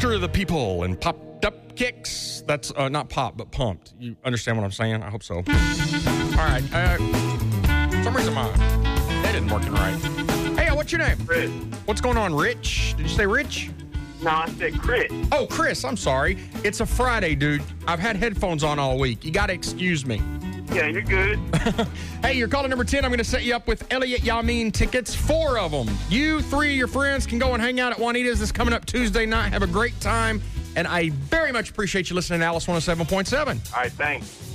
Stir the people and popped up kicks. That's not pop, but pumped. You understand what I'm saying? I hope so. All right. For some reason, my head isn't working right. Hey, what's your name? Chris. What's going on, Rich? Did you say Rich? No, I said Chris. Oh, Chris, I'm sorry. It's a Friday, dude. I've had headphones on all week. You got to excuse me. Yeah, you're good. Hey, you're calling number 10. I'm going to set you up with Elliot Yamin tickets, 4 of them. You, 3 of your friends can go and hang out at Juanita's this coming up Tuesday night. Have a great time. And I very much appreciate you listening to Alice 107.7. All right, thanks.